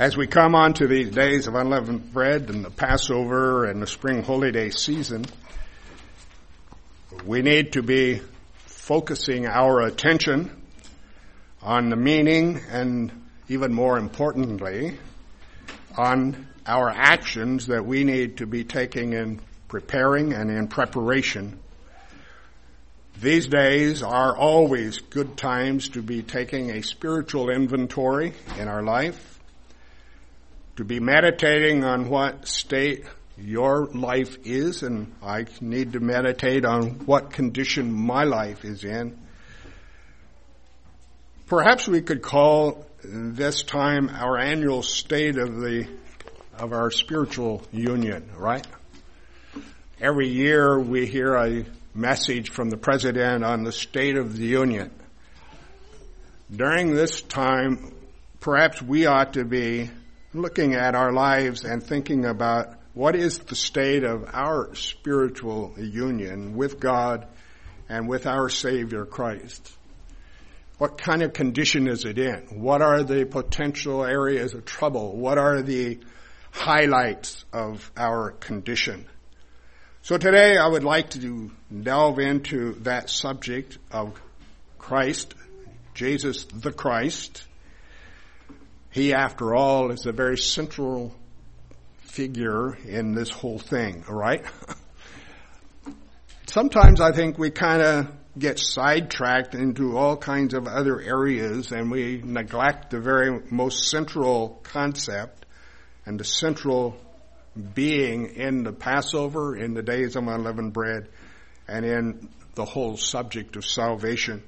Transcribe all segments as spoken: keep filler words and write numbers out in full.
As we come on to these days of unleavened bread and the Passover and the spring holy day season, we need to be focusing our attention on the meaning and, even more importantly, on our actions that we need to be taking in preparing and in preparation. These days are always good times to be taking a spiritual inventory in our life, to be meditating on what state your life is, and I need to meditate on what condition my life is in. Perhaps we could call this time our annual state of the of our spiritual union, right? Every year we hear a message from the President on the State of the Union. During this time, perhaps we ought to be looking at our lives and thinking about what is the state of our spiritual union with God and with our Savior Christ. What kind of condition is it in? What are the potential areas of trouble? What are the highlights of our condition? So today I would like to delve into that subject of Christ, Jesus the Christ. He, after all, is a very central figure in this whole thing, right? Sometimes I think we kind of get sidetracked into all kinds of other areas and we neglect the very most central concept and the central being in the Passover, in the days of unleavened bread, and in the whole subject of salvation.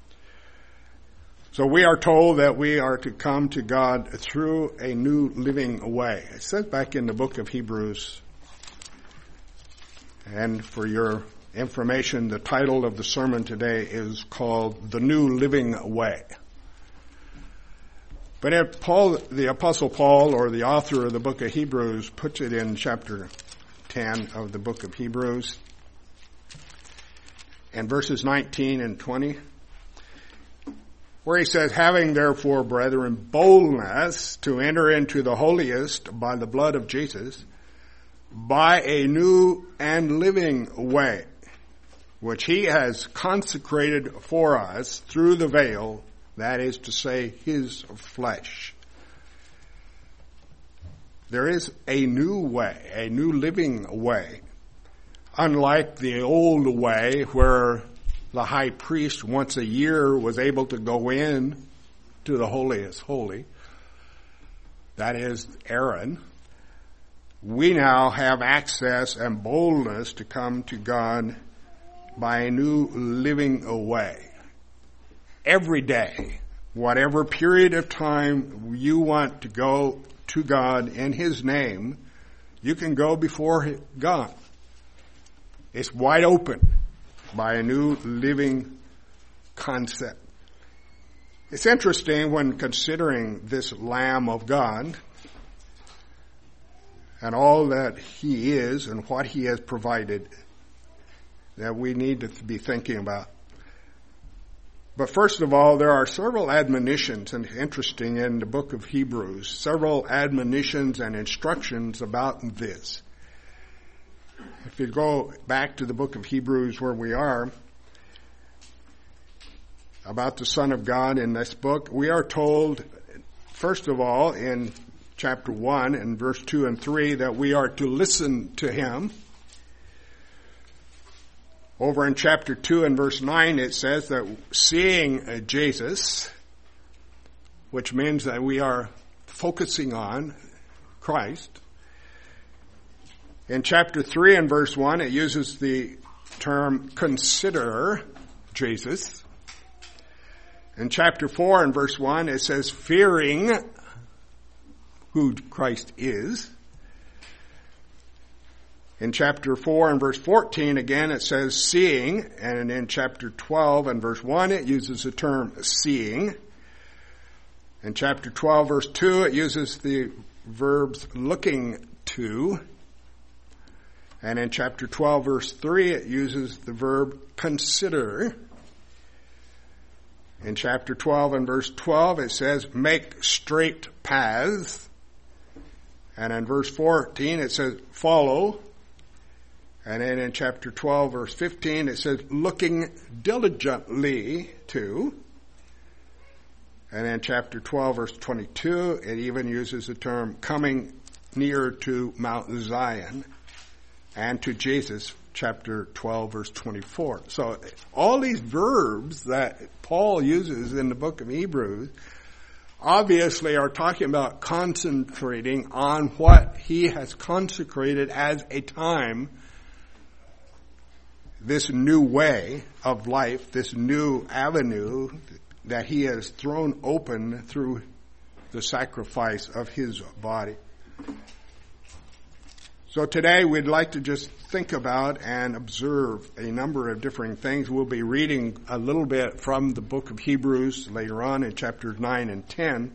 So we are told that we are to come to God through a new living way. It says back in the book of Hebrews, and for your information, the title of the sermon today is called The New Living Way. But if Paul, the Apostle Paul, or the author of the book of Hebrews, puts it in chapter ten of the book of Hebrews, and verses nineteen and twenty, where he says, having therefore, brethren, boldness to enter into the holiest by the blood of Jesus, by a new and living way, which he has consecrated for us through the veil, that is to say, his flesh. There is a new way, a new living way. Unlike the old way where the high priest once a year was able to go in to the holiest holy, that is Aaron, we now have access and boldness to come to God by a new living way. Every day, whatever period of time you want to go to God in His name, you can go before God. It's wide open by a new living concept. It's interesting when considering this Lamb of God and all that He is and what He has provided that we need to be thinking about. But first of all, there are several admonitions, and interesting in the book of Hebrews, several admonitions and instructions about this. If you go back to the book of Hebrews where we are, about the Son of God in this book, we are told, first of all, in chapter one and verse two and three, that we are to listen to Him. Over in chapter two and verse nine, it says that seeing Jesus, which means that we are focusing on Christ. In chapter three and verse one, it uses the term consider Jesus. In chapter four and verse one, it says fearing who Christ is. In chapter four and verse fourteen, again, it says seeing. And in chapter twelve and verse one, it uses the term seeing. In chapter twelve, verse two, it uses the verbs looking to. And in chapter twelve, verse three, it uses the verb consider. In chapter twelve and verse twelve, it says make straight paths. And in verse fourteen it says, follow. And then in chapter twelve, verse fifteen, it says, looking diligently to. And in chapter twelve, verse twenty-two, it even uses the term coming near to Mount Zion and to Jesus, chapter twelve, verse twenty-four. So all these verbs that Paul uses in the book of Hebrews obviously are talking about concentrating on what he has consecrated as a time, this new way of life, this new avenue that he has thrown open through the sacrifice of his body. So today we'd like to just think about and observe a number of different things. We'll be reading a little bit from the book of Hebrews later on in chapters nine and ten.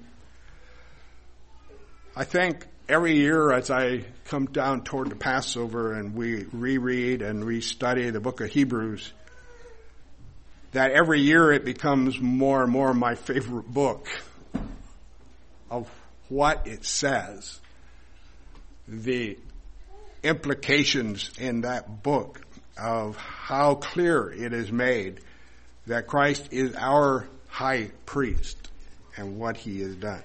I think every year as I come down toward the Passover and we reread and restudy the book of Hebrews, that every year it becomes more and more my favorite book of what it says. The implications in that book of how clear it is made that Christ is our high priest and what he has done.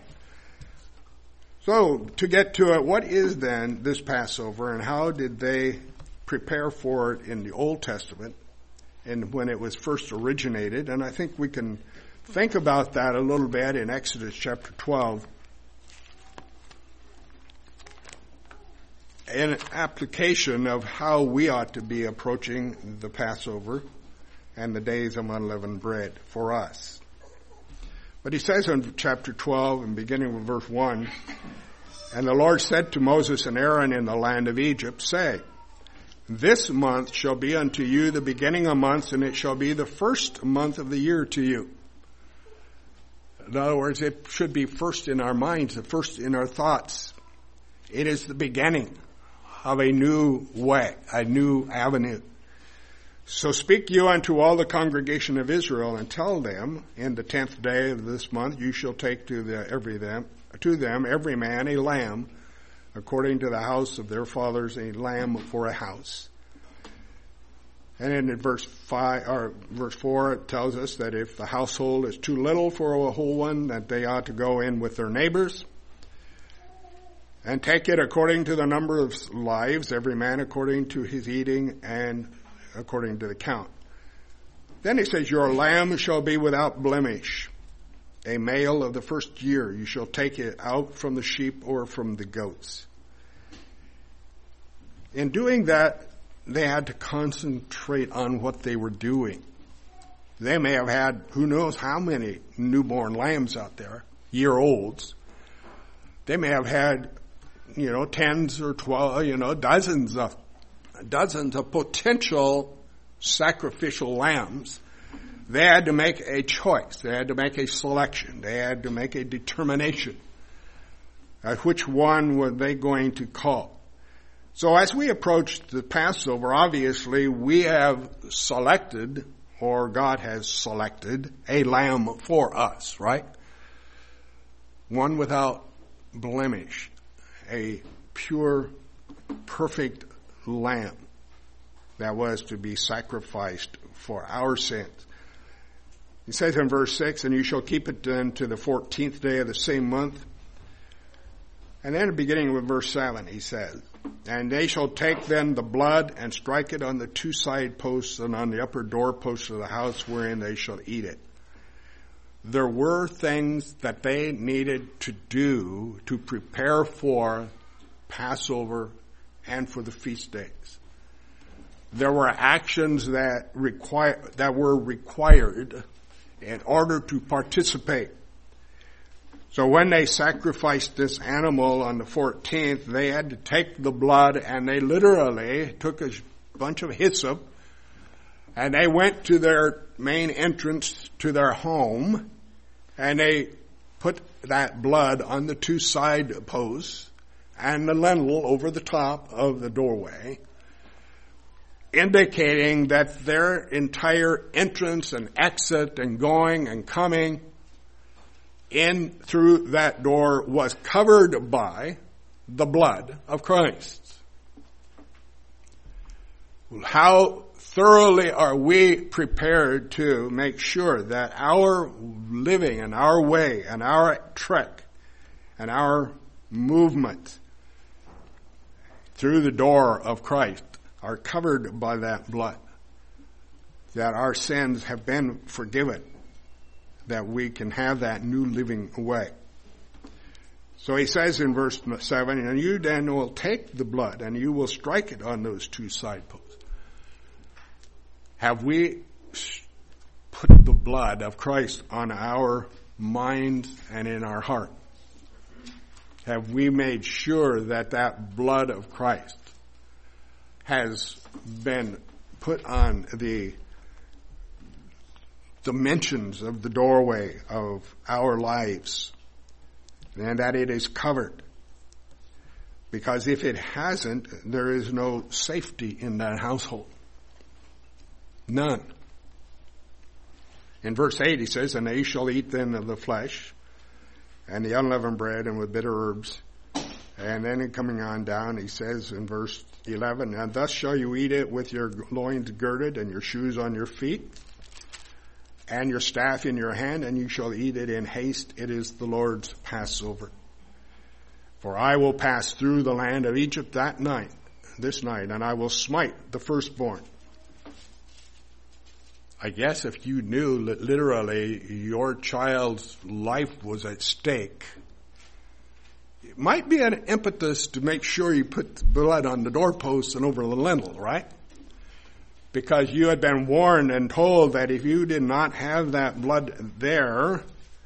So, to get to it, what is then this Passover and how did they prepare for it in the Old Testament and when it was first originated? And I think we can think about that a little bit in Exodus chapter twelve. An application of how we ought to be approaching the Passover and the days of unleavened bread for us. But he says in chapter twelve, and beginning with verse one, and the Lord said to Moses and Aaron in the land of Egypt, say, this month shall be unto you the beginning of months, and it shall be the first month of the year to you. In other words, it should be first in our minds, the first in our thoughts. It is the beginning of a new way, a new avenue. So speak you unto all the congregation of Israel and tell them, in the tenth day of this month you shall take to the every them to them every man a lamb, according to the house of their fathers, a lamb for a house. And then in verse five or verse four it tells us that if the household is too little for a whole one, that they ought to go in with their neighbors. And take it according to the number of lives, every man according to his eating and according to the count. Then he says, your lamb shall be without blemish, a male of the first year. You shall take it out from the sheep or from the goats. In doing that, they had to concentrate on what they were doing. They may have had who knows how many newborn lambs out there, year-olds. They may have had you know, tens or twelve, you know, dozens of, dozens of potential sacrificial lambs. They had to make a choice. They had to make a selection. They had to make a determination. Uh, which one were they going to call? So as we approach the Passover, obviously we have selected, or God has selected, a lamb for us, right? One without blemish. A pure, perfect lamb that was to be sacrificed for our sins. He says in verse six, and you shall keep it then to the fourteenth day of the same month. And then beginning with verse seven, he says, and they shall take then the blood and strike it on the two side posts and on the upper door posts of the house wherein they shall eat it. There were things that they needed to do to prepare for Passover and for the feast days. There were actions that require, that were required in order to participate. So when they sacrificed this animal on the fourteenth, they had to take the blood and they literally took a bunch of hyssop and they went to their main entrance to their home. And they put that blood on the two side posts and the lintel over the top of the doorway, indicating that their entire entrance and exit and going and coming in through that door was covered by the blood of Christ. How thoroughly are we prepared to make sure that our living and our way and our trek and our movement through the door of Christ are covered by that blood, that our sins have been forgiven, that we can have that new living way. So he says in verse seven, and you then will take the blood and you will strike it on those two side posts. Have we put the blood of Christ on our mind and in our heart? Have we made sure that that blood of Christ has been put on the dimensions of the doorway of our lives, and that it is covered? Because if it hasn't, there is no safety in that household. None. In verse eight he says, and they shall eat then of the flesh, and the unleavened bread, and with bitter herbs. And then coming on down, he says in verse eleven, and thus shall you eat it with your loins girded, and your shoes on your feet, and your staff in your hand, and you shall eat it in haste. It is the Lord's Passover. For I will pass through the land of Egypt that night, this night, and I will smite the firstborn. I guess if you knew that literally your child's life was at stake, it might be an impetus to make sure you put the blood on the doorposts and over the lintel, right? Because you had been warned and told that if you did not have that blood there,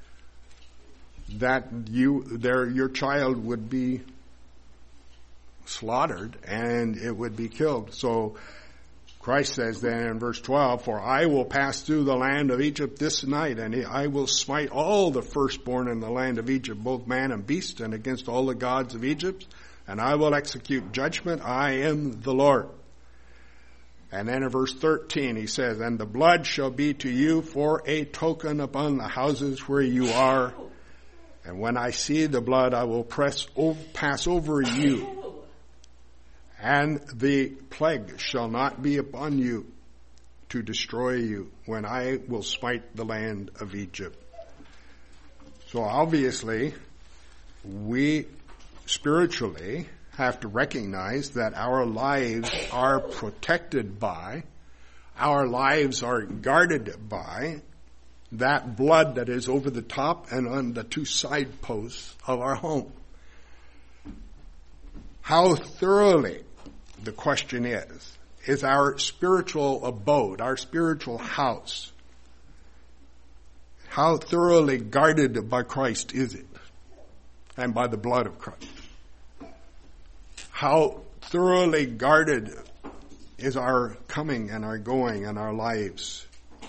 that you there your child would be slaughtered and it would be killed. So Christ says then in verse twelve, for I will pass through the land of Egypt this night, and I will smite all the firstborn in the land of Egypt, both man and beast, and against all the gods of Egypt, and I will execute judgment. I am the Lord. And then in verse thirteen he says, and the blood shall be to you for a token upon the houses where you are, and when I see the blood I will press over, pass over you. And the plague shall not be upon you to destroy you when I will smite the land of Egypt. So obviously, we spiritually have to recognize that our lives are protected by, our lives are guarded by that blood that is over the top and on the two side posts of our home. How thoroughly, the question is, is our spiritual abode, our spiritual house, how thoroughly guarded by Christ is it? And by the blood of Christ. How thoroughly guarded is our coming and our going and our lives?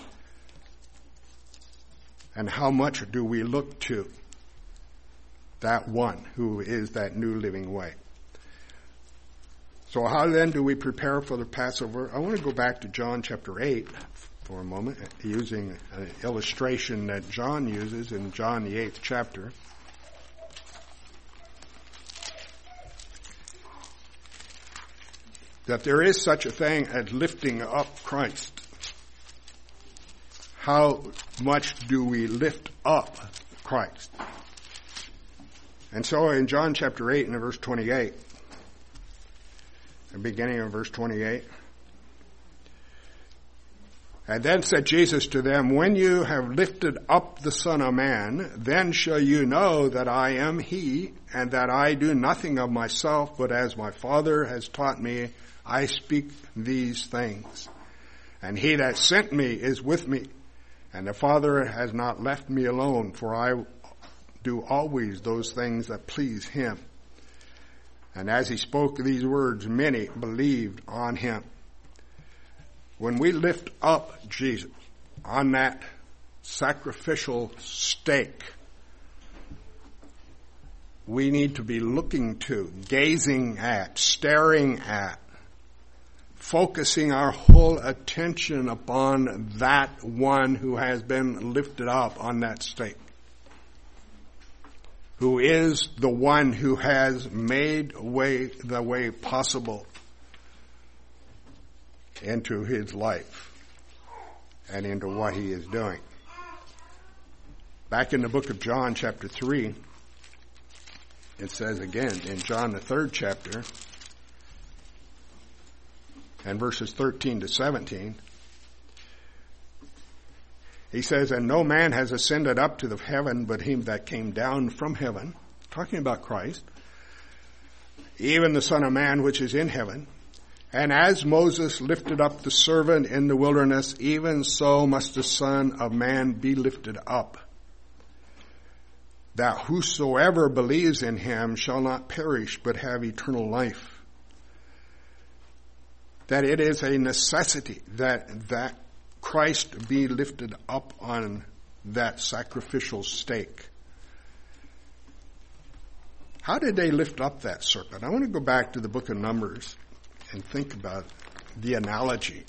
And how much do we look to that one who is that new living way? So how then do we prepare for the Passover? I want to go back to John chapter eight for a moment, using an illustration that John uses in John the eighth chapter. That there is such a thing as lifting up Christ. How much do we lift up Christ? And so in John chapter eight and verse twenty-eight, the beginning of verse twenty-eight. And then said Jesus to them, when you have lifted up the Son of Man, then shall you know that I am he, and that I do nothing of myself, but as my Father has taught me, I speak these things. And he that sent me is with me, and the Father has not left me alone, for I do always those things that please him. And as he spoke these words, many believed on him. When we lift up Jesus on that sacrificial stake, we need to be looking to, gazing at, staring at, focusing our whole attention upon that one who has been lifted up on that stake, who is the one who has made way the way possible into his life and into what he is doing. Back in the book of John, chapter three, it says again, in John the third chapter, and verses thirteen to seventeen, he says, and no man has ascended up to the heaven but him that came down from heaven, talking about Christ, even the Son of Man which is in heaven. And as Moses lifted up the servant in the wilderness, even so must the Son of Man be lifted up, that whosoever believes in him shall not perish but have eternal life. That it is a necessity that that Christ be lifted up on that sacrificial stake. How did they lift up that serpent? I want to go back to the book of Numbers and think about the analogy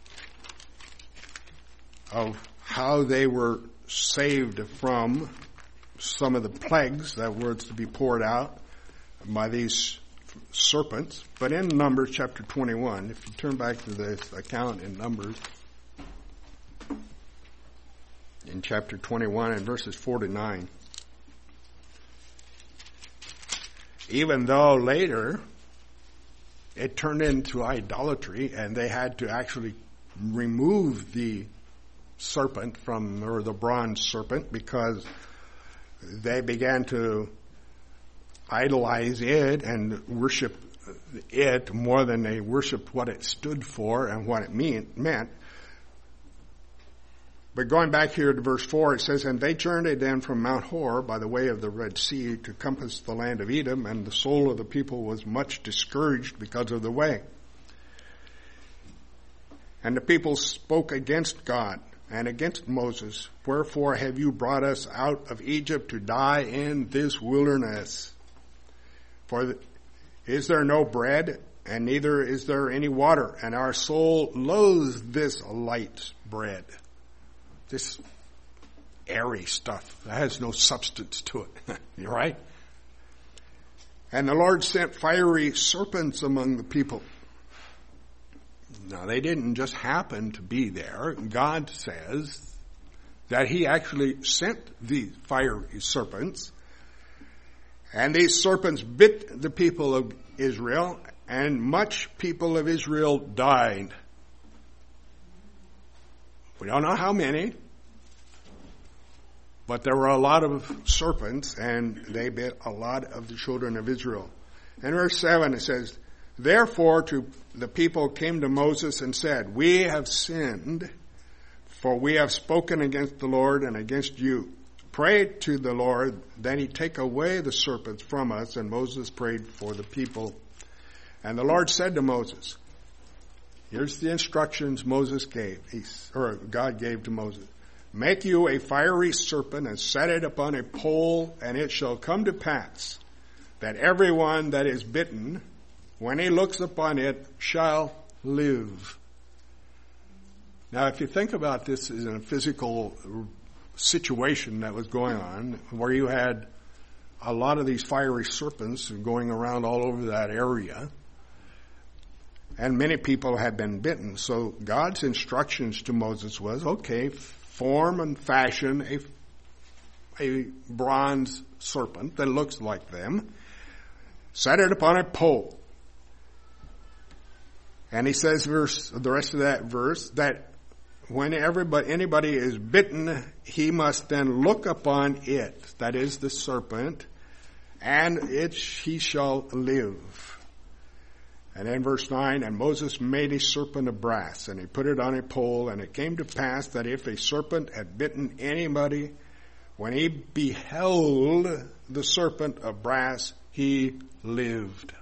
of how they were saved from some of the plagues that were to be poured out by these serpents. But in Numbers chapter twenty-one, if you turn back to this account in Numbers, in chapter twenty-one and verses four to nine, even though later it turned into idolatry and they had to actually remove the serpent from, or the bronze serpent, because they began to idolize it and worship it more than they worshiped what it stood for and what it mean, meant. But going back here to verse four, it says, and they journeyed then from Mount Hor by the way of the Red Sea to compass the land of Edom, and the soul of the people was much discouraged because of the way. And the people spoke against God and against Moses, wherefore have you brought us out of Egypt to die in this wilderness? For is there no bread, and neither is there any water, and our soul loathes this light bread. This airy stuff that has no substance to it. You're right? And the Lord sent fiery serpents among the people. Now, they didn't just happen to be there. God says that he actually sent these fiery serpents. And these serpents bit the people of Israel, and much people of Israel died. We don't know how many, but there were a lot of serpents, and they bit a lot of the children of Israel. In verse seven it says, therefore to the people came to Moses and said, we have sinned, for we have spoken against the Lord and against you. Pray to the Lord, that he take away the serpents from us. And Moses prayed for the people. And the Lord said to Moses, here's the instructions Moses gave, or God gave to Moses. Make you a fiery serpent and set it upon a pole, and it shall come to pass that everyone that is bitten, when he looks upon it, shall live. Now, if you think about this as a physical situation that was going on, where you had a lot of these fiery serpents going around all over that area, and many people had been bitten. So God's instructions to Moses was, okay, form and fashion a, a bronze serpent that looks like them, set it upon a pole. And he says, verse, the rest of that verse, that when everybody, anybody is bitten, he must then look upon it, that is the serpent, and it he shall live. And in verse nine, and Moses made a serpent of brass, and he put it on a pole, and it came to pass that if a serpent had bitten anybody, when he beheld the serpent of brass, he lived.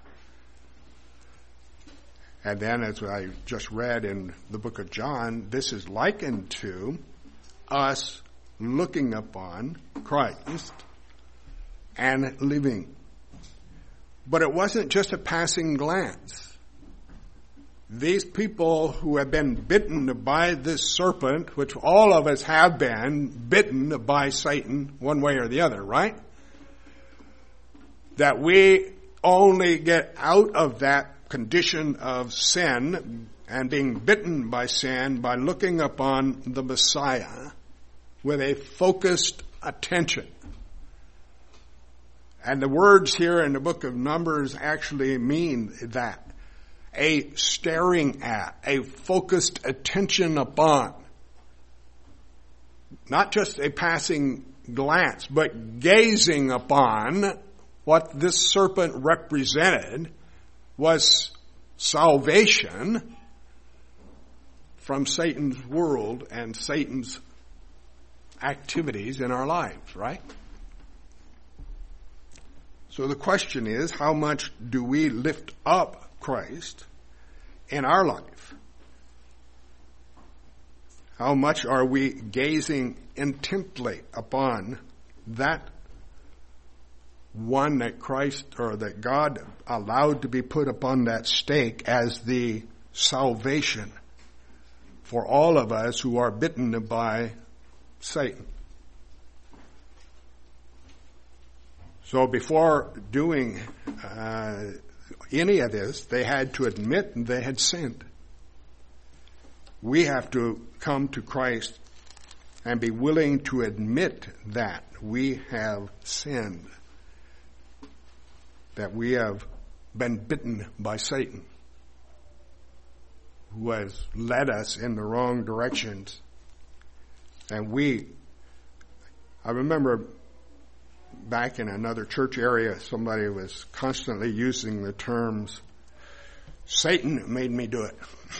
And then, as I just read in the book of John, this is likened to us looking upon Christ and living. But it wasn't just a passing glance. These people who have been bitten by this serpent, which all of us have been bitten by Satan one way or the other, right? that we only get out of that condition of sin and being bitten by sin by looking upon the Messiah with a focused attention. And the words here in the book of Numbers actually mean that. A staring at, a focused attention upon. Not just a passing glance, but gazing upon what this serpent represented was salvation from Satan's world and Satan's activities in our lives, right? So the question is, how much do we lift up Christ in our life? How much are we gazing intently upon that one that Christ or that God allowed to be put upon that stake as the salvation for all of us who are bitten by Satan? So before doing uh, any of this, they had to admit they had sinned. We have to come to Christ and be willing to admit that we have sinned, that we have been bitten by Satan, who has led us in the wrong directions. And we, I remember back in another church area, somebody was constantly using the terms, Satan made me do it.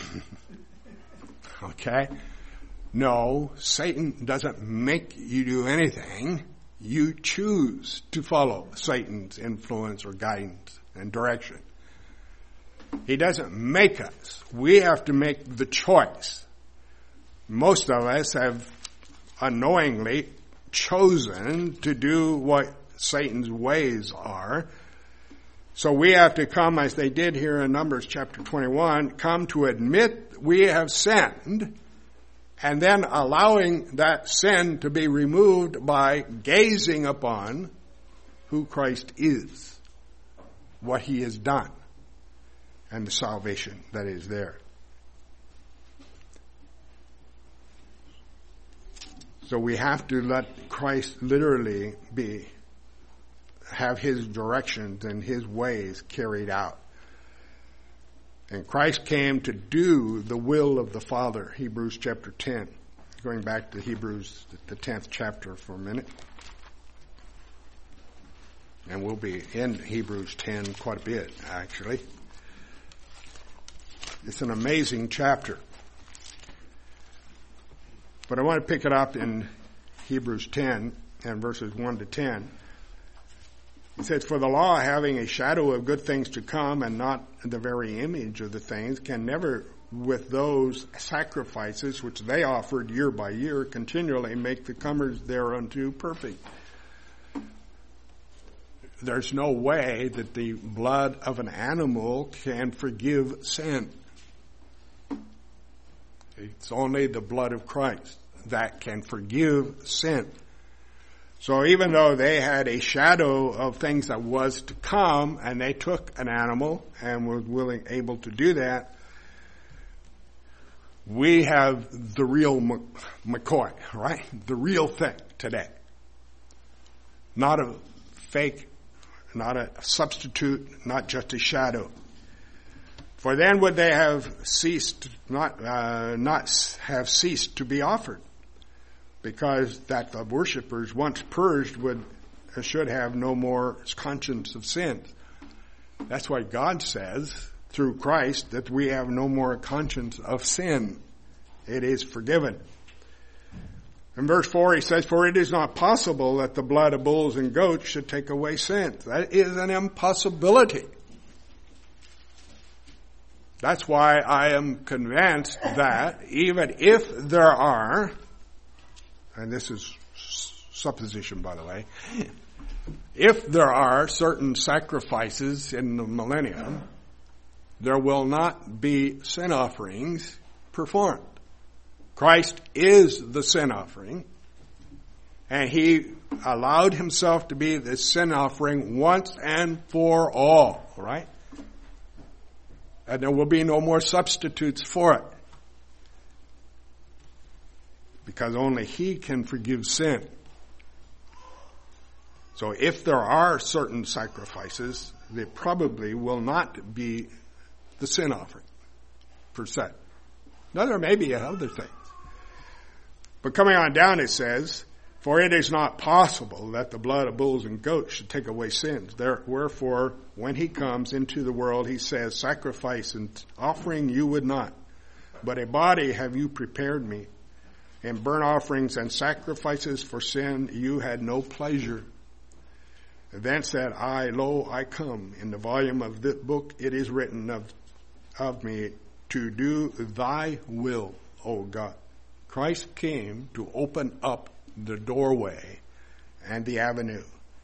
Okay? No, Satan doesn't make you do anything. You choose to follow Satan's influence or guidance and direction. He doesn't make us. We have to make the choice. Most of us have unknowingly chosen to do what Satan's ways are. So we have to come, as they did here in Numbers chapter twenty-one, come to admit we have sinned, and then allowing that sin to be removed by gazing upon who Christ is, what he has done, and the salvation that is there. So we have to let Christ literally be, have his directions and his ways carried out. And Christ came to do the will of the Father, Hebrews chapter ten. Going back to Hebrews, the tenth chapter for a minute. And we'll be in Hebrews ten quite a bit, actually. It's an amazing chapter. But I want to pick it up in Hebrews ten and verses one to ten. It says, for the law, having a shadow of good things to come and not the very image of the things, can never, with those sacrifices which they offered year by year, continually make the comers thereunto perfect. There's no way that the blood of an animal can forgive sin. It's only the blood of Christ that can forgive sin. So even though they had a shadow of things that was to come, and they took an animal and were willing, able to do that, we have the real McCoy, right? The real thing today. Not a fake, not a substitute, not just a shadow. For then would they have ceased, not, uh, not have ceased to be offered. Because that the worshippers, once purged, would should have no more conscience of sin. That's why God says, through Christ, that we have no more conscience of sin. It is forgiven. In verse four, he says, for it is not possible that the blood of bulls and goats should take away sins. That is an impossibility. That's why I am convinced that even if there are, and this is supposition, by the way, if there are certain sacrifices in the millennium, there will not be sin offerings performed. Christ is the sin offering, And he allowed himself to be the sin offering once and for all, right? And there will be no more substitutes for it. Because only he can forgive sin. So if there are certain sacrifices, they probably will not be the sin offering, per se. Now there may be other things. But coming on down it says, for it is not possible that the blood of bulls and goats should take away sins. There, wherefore, when he comes into the world, he says, sacrifice and offering you would not, but a body have you prepared me. In burnt offerings and sacrifices for sin you had no pleasure. Then said I, lo, I come. In the volume of this book it is written of, of me to do thy will, O God. Christ came to open up the doorway and the avenue.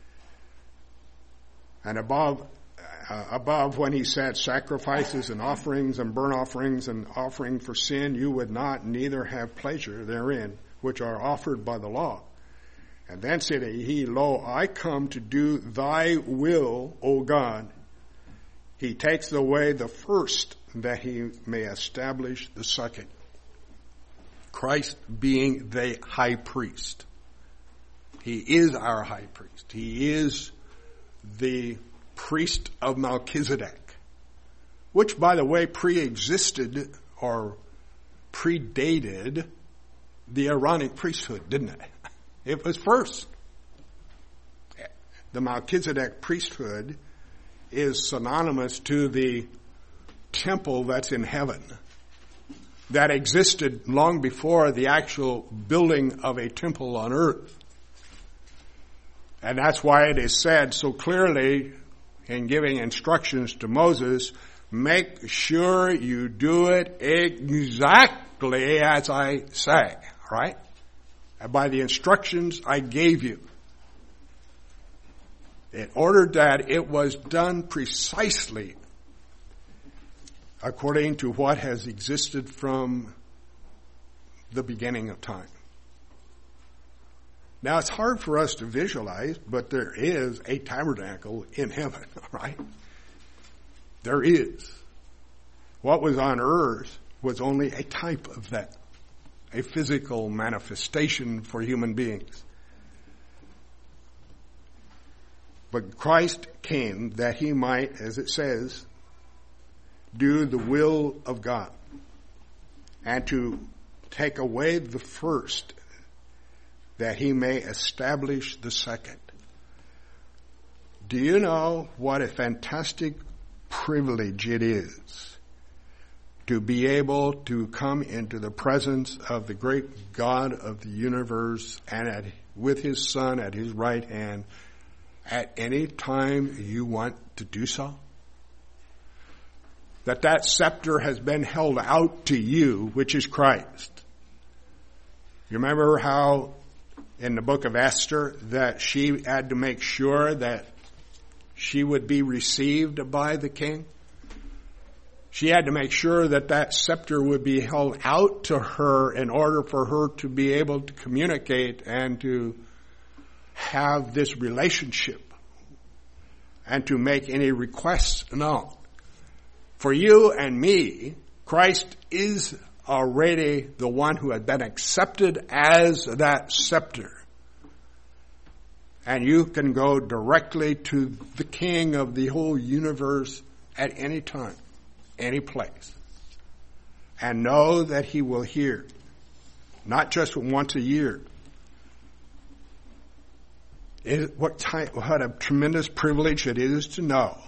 And above, uh, above when he said sacrifices and offerings and burnt offerings and offering for sin, you would not neither have pleasure therein, which are offered by the law. And then said he, lo, I come to do thy will, O God. He takes away the first that he may establish the second. Christ being the high priest. He is our high priest. He is the priest of Melchizedek, which, by the way, pre-existed or predated the Aaronic priesthood, didn't it? It was first. The Melchizedek priesthood is synonymous to the temple that's in heaven that existed long before the actual building of a temple on earth. And that's why it is said so clearly in giving instructions to Moses, make sure you do it exactly as I say, right? And by the instructions I gave you. It ordered that it was done precisely according to what has existed from the beginning of time. Now, it's hard for us to visualize, but there is a tabernacle in heaven, right? There is. What was on earth was only a type of that, a physical manifestation for human beings. But Christ came that he might, as it says, do the will of God and to take away the first that he may establish the second. Do you know what a fantastic privilege it is to be able to come into the presence of the great God of the universe and at, with his Son at his right hand at any time you want to do so? That that scepter has been held out to you, which is Christ. You remember how in the book of Esther that she had to make sure that she would be received by the king? She had to make sure that that scepter would be held out to her in order for her to be able to communicate and to have this relationship and to make any requests known. For you and me, Christ is already the one who had been accepted as that scepter. And you can go directly to the King of the whole universe at any time, any place. And know that he will hear. Not just once a year. It, what, time, what a tremendous privilege it is to know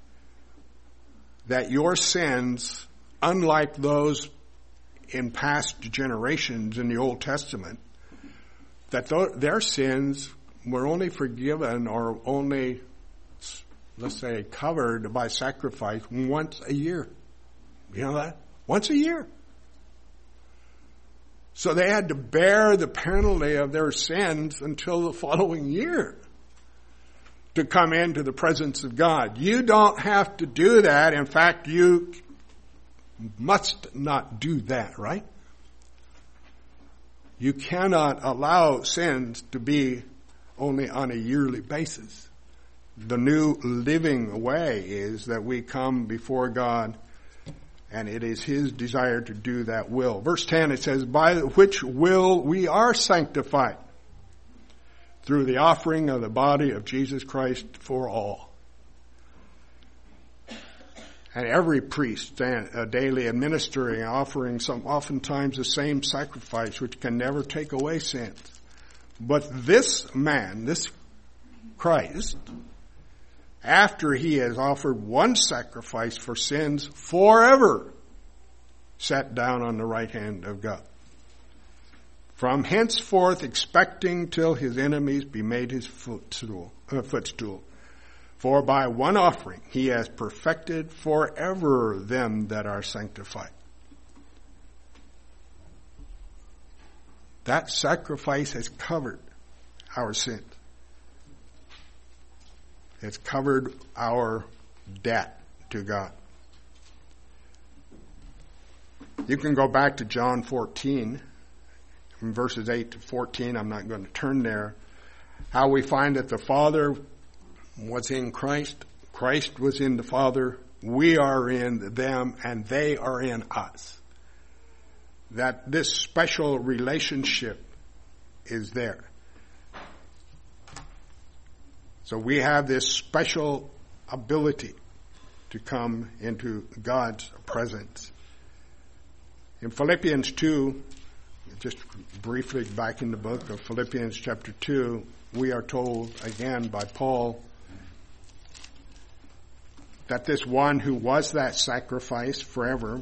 that your sins, unlike those in past generations in the Old Testament, that th- their sins were only forgiven or only, let's say, covered by sacrifice once a year. You know that? Once a year. So they had to bear the penalty of their sins until the following year to come into the presence of God. You don't have to do that. In fact, you must not do that, right? You cannot allow sins to be only on a yearly basis. The new living way is that we come before God, and it is His desire to do that will. Verse ten, it says, by which will we are sanctified through the offering of the body of Jesus Christ for all. And every priest stand, uh, daily administering, offering some, oftentimes the same sacrifice, which can never take away sins. But this man, this Christ, after He has offered one sacrifice for sins forever, sat down on the right hand of God. From henceforth expecting till His enemies be made His footstool. Uh, footstool. For by one offering He has perfected forever them that are sanctified. That sacrifice has covered our sins. It's covered our debt to God. You can go back to John fourteen, from verses eight to fourteen. I'm not going to turn there. How we find that the Father was in Christ, Christ was in the Father, we are in them, and they are in us. That this special relationship is there. So we have this special ability to come into God's presence. In Philippians two, just briefly back in the book of Philippians chapter two, we are told again by Paul that this one who was that sacrifice forever,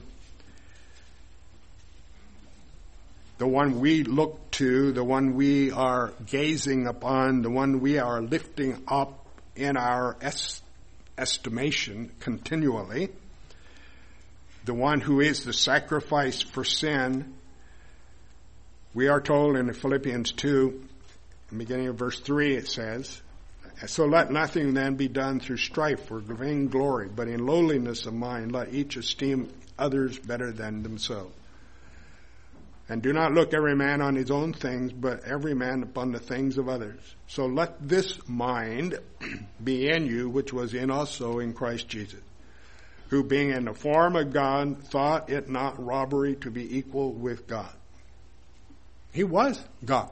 the one we look to, the one we are gazing upon, the one we are lifting up in our est- estimation continually, the one who is the sacrifice for sin, we are told in Philippians two, beginning of verse three, it says, so let nothing then be done through strife or vain glory, but in lowliness of mind let each esteem others better than themselves. And do not look every man on his own things, but every man upon the things of others. So let this mind be in you, which was in us also in Christ Jesus, who being in the form of God, thought it not robbery to be equal with God. He was God.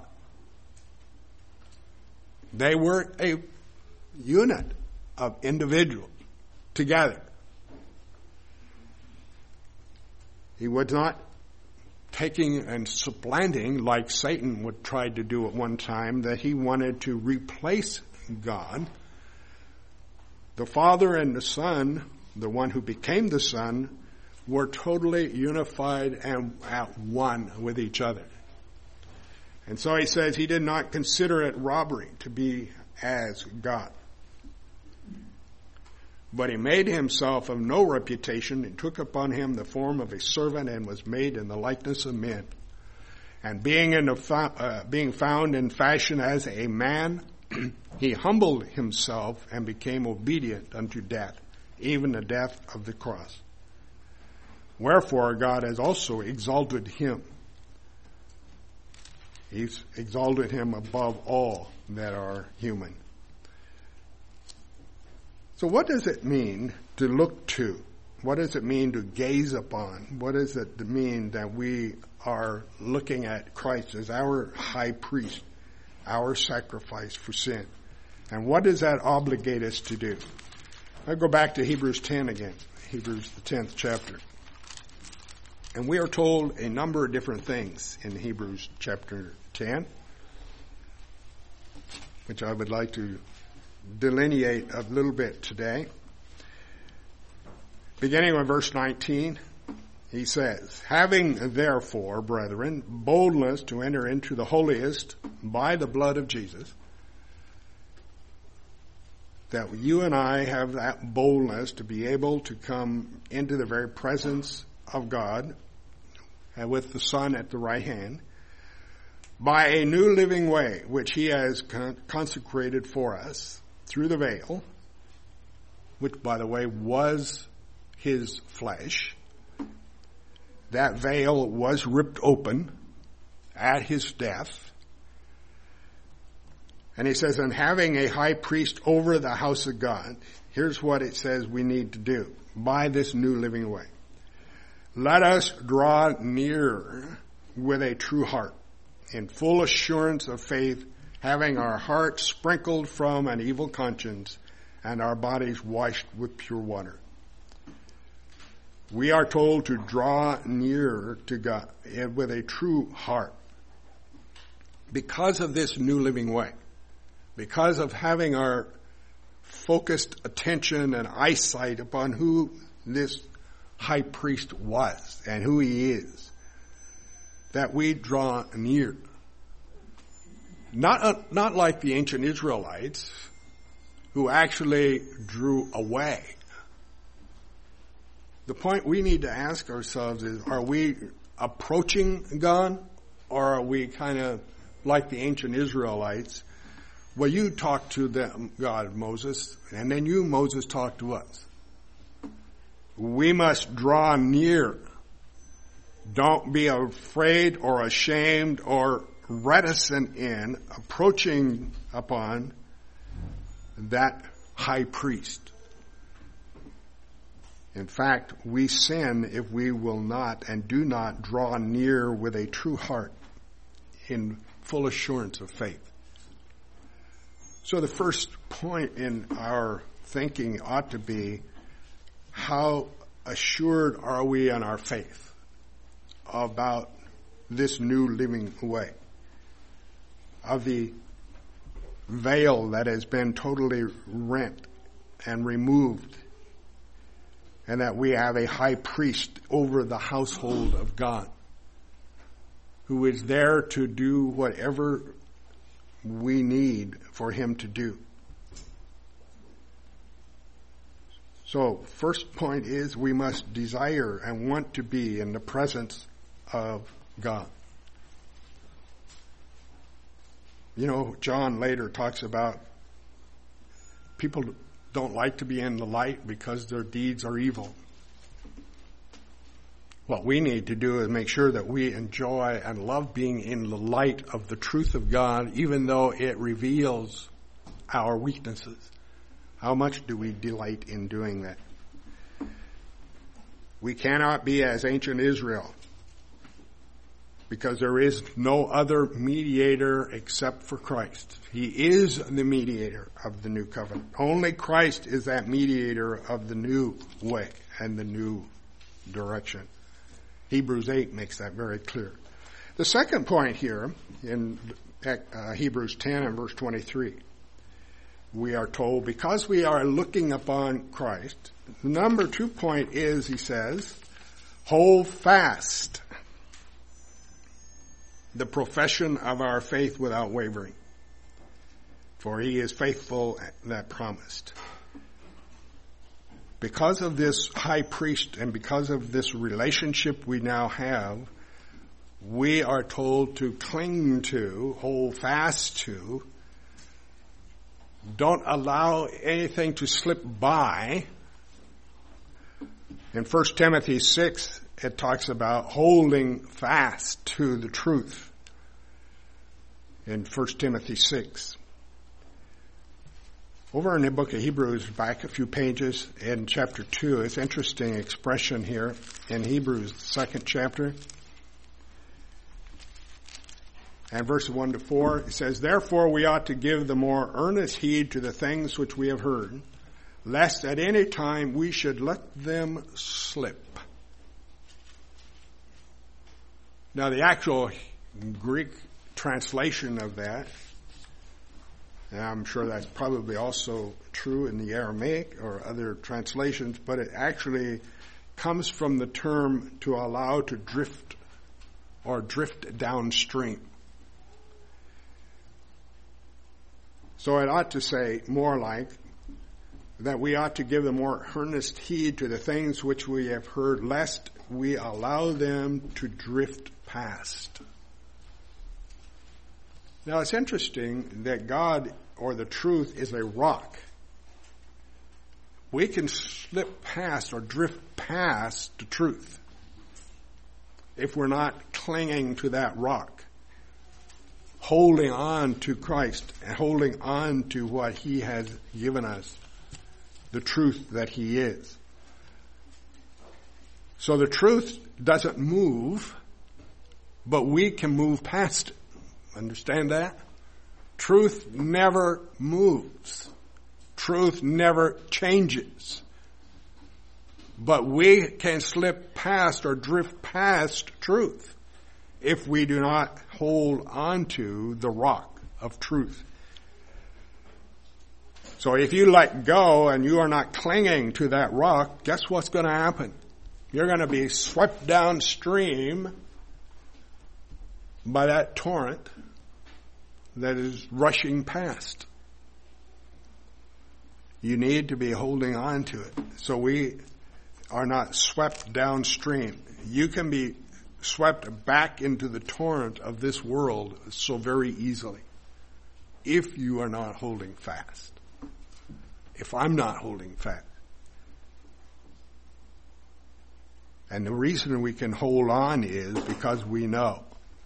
They were a unit of individuals together. He was not taking and supplanting like Satan would try to do at one time, that he wanted to replace God. The Father and the Son, the one who became the Son, were totally unified and at one with each other. And so he says he did not consider it robbery to be as God. But he made himself of no reputation and took upon him the form of a servant and was made in the likeness of men. And being in the uh, being found in fashion as a man, he humbled himself and became obedient unto death, even the death of the cross. Wherefore God has also exalted him. He's exalted him above all that are human. So what does it mean to look to? What does it mean to gaze upon? What does it mean that we are looking at Christ as our high priest, our sacrifice for sin? And what does that obligate us to do? I'll go back to Hebrews ten again, Hebrews the tenth chapter. And we are told a number of different things in Hebrews chapter ten, which I would like to delineate a little bit today. Beginning with verse nineteen, he says, having therefore, brethren, boldness to enter into the holiest by the blood of Jesus, that you and I have that boldness to be able to come into the very presence of God and with the Son at the right hand, by a new living way, which he has con- consecrated for us through the veil, which, by the way, was his flesh. That veil was ripped open at his death. And he says, and having a high priest over the house of God, here's what it says we need to do by this new living way. Let us draw near with a true heart, in full assurance of faith, having our hearts sprinkled from an evil conscience and our bodies washed with pure water. We are told to draw near to God with a true heart. Because of this new living way, because of having our focused attention and eyesight upon who this high priest was and who he is, that we draw near. Not, uh, not like the ancient Israelites who actually drew away. The point we need to ask ourselves is, are we approaching God, or are we kind of like the ancient Israelites? Well, you talk to them, God, Moses, and then you, Moses, talk to us. We must draw near. Don't be afraid or ashamed or reticent in approaching upon that high priest. In fact, we sin if we will not and do not draw near with a true heart in full assurance of faith. So the first point in our thinking ought to be, how assured are we in our faith about this new living way, of the veil that has been totally rent and removed, and that we have a high priest over the household of God who is there to do whatever we need for him to do. So, first point is we must desire and want to be in the presence of God. You know, John later talks about people don't like to be in the light because their deeds are evil. What we need to do is make sure that we enjoy and love being in the light of the truth of God, even though it reveals our weaknesses. How much do we delight in doing that? We cannot be as ancient Israel, because there is no other mediator except for Christ. He is the mediator of the new covenant. Only Christ is that mediator of the new way and the new direction. Hebrews eight makes that very clear. The second point here in uh, Hebrews ten and verse twenty-three, we are told, because we are looking upon Christ, the number two point is, he says, hold fast the profession of our faith without wavering, for he is faithful that promised. Because of this high priest and because of this relationship we now have, we are told to cling to, hold fast to, don't allow anything to slip by. In First Timothy six, it talks about holding fast to the truth. In First Timothy six. Over in the book of Hebrews, back a few pages in chapter two, it's interesting expression here in Hebrews, second chapter. And verse one to four, it says, therefore we ought to give the more earnest heed to the things which we have heard, lest at any time we should let them slip. Now the actual Greek translation of that, and I'm sure that's probably also true in the Aramaic or other translations, but it actually comes from the term to allow to drift or drift downstream. So it ought to say more like that we ought to give the more earnest heed to the things which we have heard, lest we allow them to drift past. Now it's interesting that God, or the truth, is a rock. We can slip past or drift past the truth if we're not clinging to that rock holding on to Christ and holding on to what he has given us, the truth that he is. So the truth doesn't move, but we can move past it. Understand that? Truth never moves. Truth never changes. But we can slip past or drift past truth if we do not hold on to the rock of truth. So if you let go and you are not clinging to that rock, guess what's going to happen? You're going to be swept downstream by that torrent that is rushing past. You need to be holding on to it so we are not swept downstream. You can be swept back into the torrent of this world so very easily if you are not holding fast. If I'm not holding fast. And the reason we can hold on is because we know.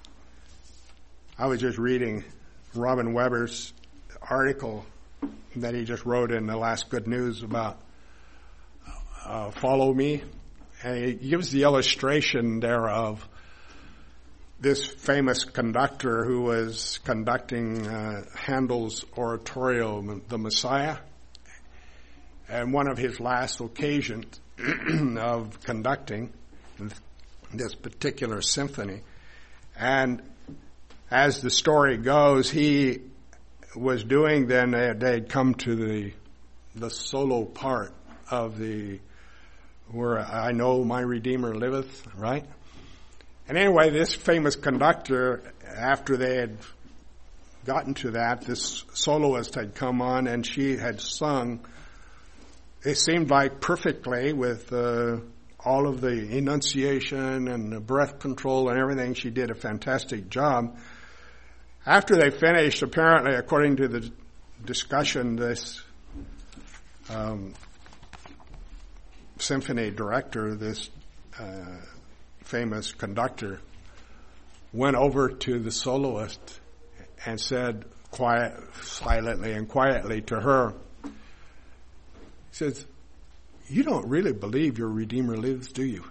I was just reading Robin Weber's article that he just wrote in the last Good News about uh, Follow Me. And he gives the illustration there of this famous conductor who was conducting uh, Handel's oratorio, The Messiah. And one of his last occasions of conducting this particular symphony. And as the story goes, he was doing then, they'd come to the the solo part of the, where I know my Redeemer liveth, right? And anyway, this famous conductor, after they had gotten to that, this soloist had come on and she had sung, it seemed like perfectly with uh, all of the enunciation and the breath control and everything. She did a fantastic job. After they finished, apparently, according to the discussion, this um, symphony director, this uh, famous conductor, went over to the soloist and said quiet, silently and quietly to her, he says, "You don't really believe your Redeemer lives, do you?"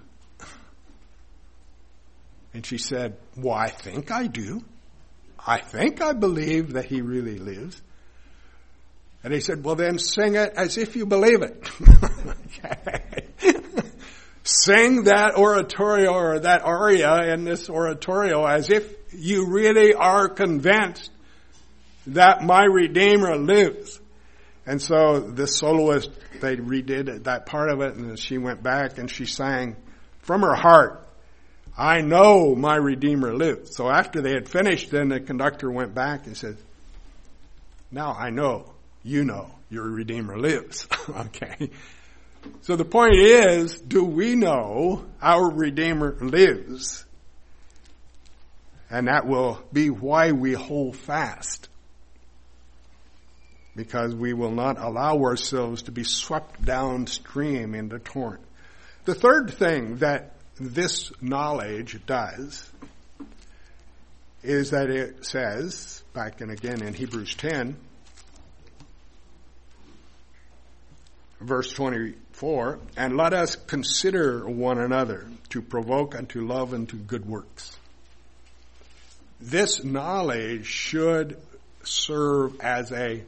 And she said, "Well, I think I do. I think I believe that he really lives." And he said, "Well, then sing it as if you believe it." Okay. Sing that oratorio or that aria in this oratorio as if you really are convinced that my Redeemer lives. And so the soloist, they redid that part of it, and she went back and she sang from her heart, "I know my Redeemer lives." So after they had finished, then the conductor went back and said, "Now I know, you know, your Redeemer lives." Okay. So the point is, do we know our Redeemer lives? And that will be why we hold fast. Because we will not allow ourselves to be swept downstream in the torrent. The third thing that this knowledge does is that it says, back and again in Hebrews ten, verse twenty-four, "And let us consider one another to provoke unto love and to good works." This knowledge should serve as a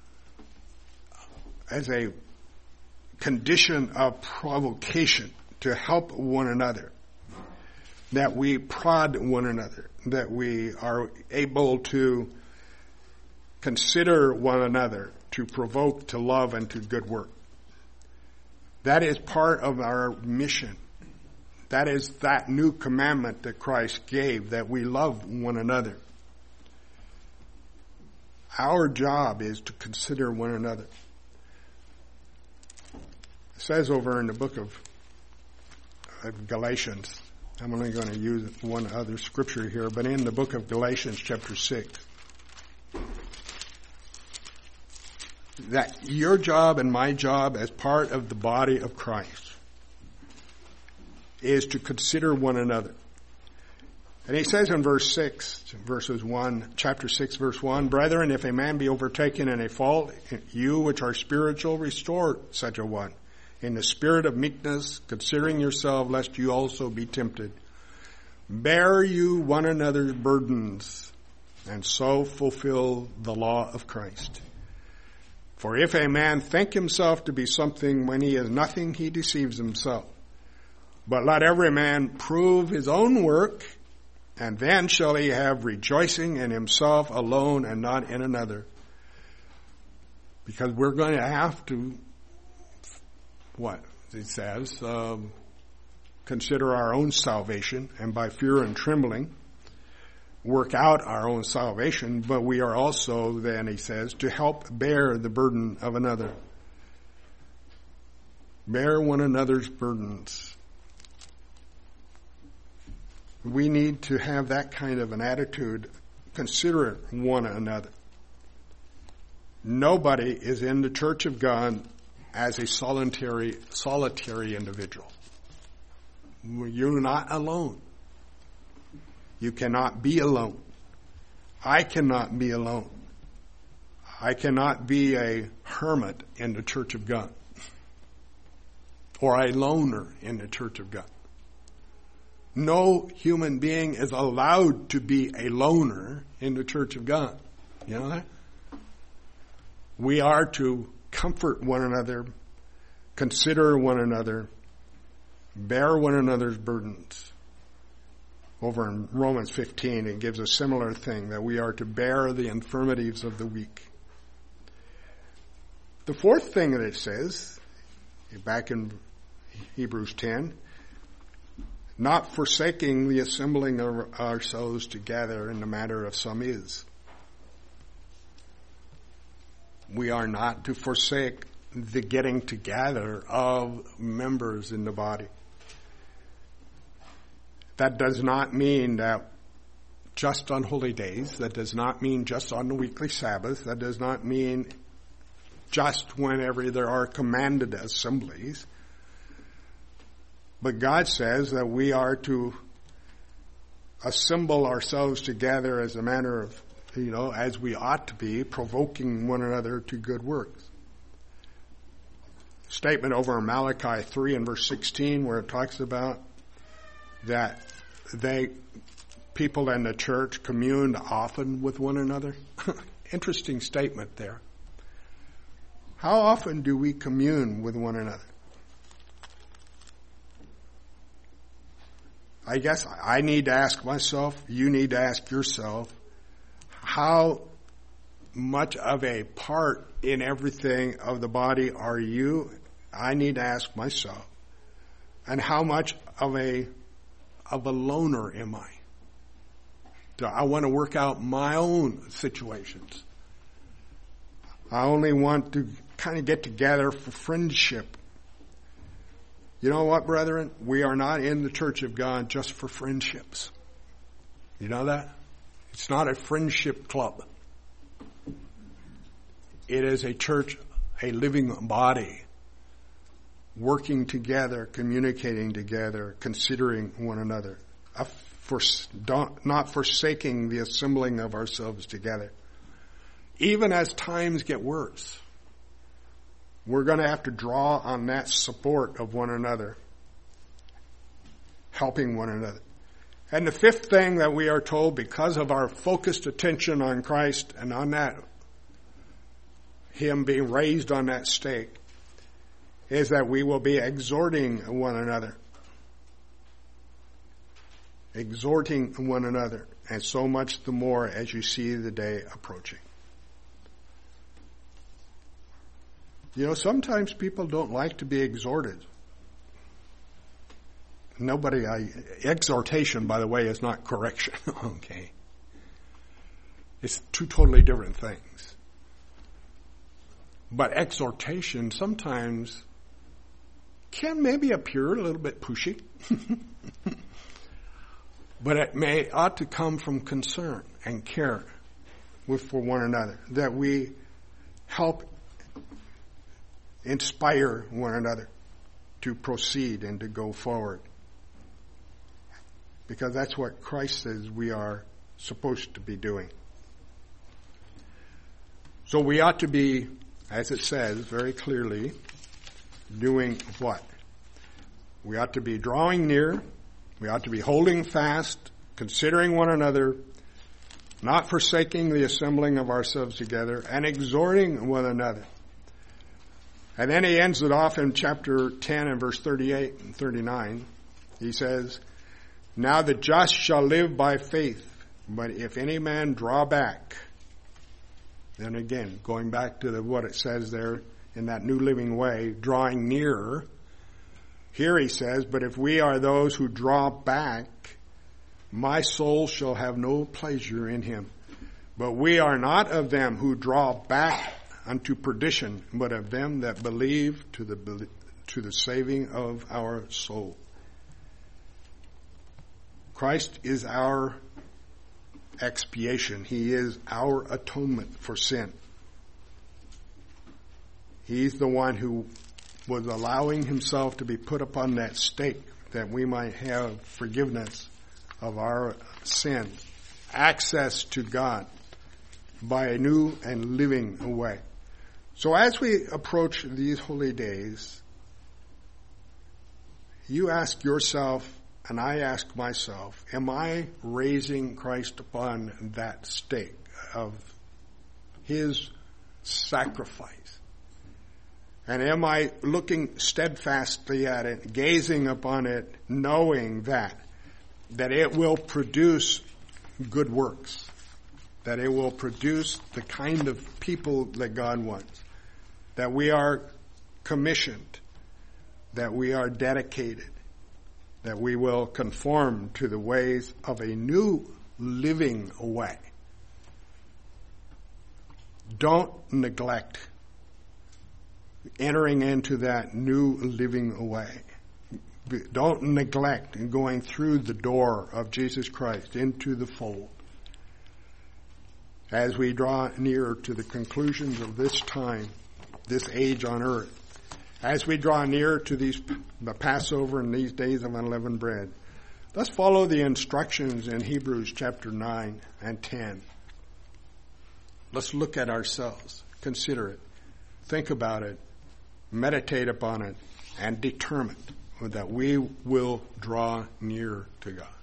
as a condition of provocation to help one another, that we prod one another, that we are able to consider one another, to provoke to love and to good work. That is part of our mission. That is that new commandment that Christ gave, that we love one another. Our job is to consider one another. It says over in the book of, of Galatians, I'm only going to use one other scripture here, but in the book of Galatians chapter six, that your job and my job as part of the body of Christ is to consider one another. And he says in verse six, verses one, chapter six, verse one, Brethren, if a man be overtaken in a fault, you which are spiritual, restore such a one, in the spirit of meekness, considering yourself, lest you also be tempted. Bear you one another's burdens, and so fulfill the law of Christ. For if a man think himself to be something when he is nothing, he deceives himself. But let every man prove his own work, and then shall he have rejoicing in himself alone and not in another. Because we're going to have to, what he says, um, consider our own salvation, and by fear and trembling, work out our own salvation, but we are also, then he says, to help bear the burden of another. Bear one another's burdens. We need to have that kind of an attitude, consider one another. Nobody is in the church of God as a solitary, solitary individual. You're not alone. You cannot be alone. I cannot be alone. I cannot be a hermit in the church of God, or a loner in the church of God. No human being is allowed to be a loner in the church of God. You know that? We are to comfort one another, consider one another, bear one another's burdens. Over in Romans fifteen, it gives a similar thing, that we are to bear the infirmities of the weak. The fourth thing that it says, back in Hebrews ten, not forsaking the assembling of ourselves together in the matter of some is. We are not to forsake the getting together of members in the body. That does not mean that just on holy days. That does not mean just on the weekly Sabbath. That does not mean just whenever there are commanded assemblies. But God says that we are to assemble ourselves together as a manner of, you know, as we ought to be, provoking one another to good works. Statement over in Malachi three and verse sixteen, where it talks about that they, people in the church, communed often with one another. Interesting statement there. How often do we commune with one another? I guess I need to ask myself, you need to ask yourself, how much of a part in everything of the body are you? I need to ask myself. And how much of a of a loner am I? Do I want to work out my own situations? I only want to kind of get together for friendship. You know what, brethren? We are not in the church of God just for friendships. You know that? It's not a friendship club. It is a church, a living body, working together, communicating together, considering one another, for, not forsaking the assembling of ourselves together. Even as times get worse, we're going to have to draw on that support of one another, helping one another. And the fifth thing that we are told, because of our focused attention on Christ and on that, Him being raised on that stake, is that we will be exhorting one another. Exhorting one another, and so much the more as you see the day approaching. You know, sometimes people don't like to be exhorted. Nobody, I, exhortation, by the way, is not correction, okay? It's two totally different things. But exhortation sometimes can maybe appear a little bit pushy. But it may, ought to come from concern and care with, for one another, that we help inspire one another to proceed and to go forward. because that's what Christ says we are supposed to be doing. So we ought to be, as it says very clearly, doing what? We ought to be drawing near. We ought to be holding fast, considering one another, not forsaking the assembling of ourselves together, and exhorting one another. And then he ends it off in chapter ten and verse thirty-eight and thirty-nine. He says, now the just shall live by faith, but if any man draw back, then again, going back to the, what it says there in that New Living Way, drawing nearer. Here he says, but if we are those who draw back, my soul shall have no pleasure in him. But we are not of them who draw back unto perdition, but of them that believe to the, to the saving of our soul. Christ is our expiation. He is our atonement for sin. He's the one who was allowing himself to be put upon that stake that we might have forgiveness of our sin, access to God by a new and living way. So as we approach these holy days, you ask yourself, and I ask myself, am I raising Christ upon that stake of his sacrifice? And am I looking steadfastly at it, gazing upon it, knowing that, that it will produce good works, that it will produce the kind of people that God wants, that we are commissioned, that we are dedicated, that we will conform to the ways of a new living way. Don't neglect entering into that new living way. Don't neglect going through the door of Jesus Christ into the fold. As we draw nearer to the conclusions of this time, this age on earth, as we draw nearer to these, the Passover and these days of unleavened bread, let's follow the instructions in Hebrews chapter nine and ten. Let's look at ourselves, consider it, think about it, meditate upon it, and determine that we will draw near to God.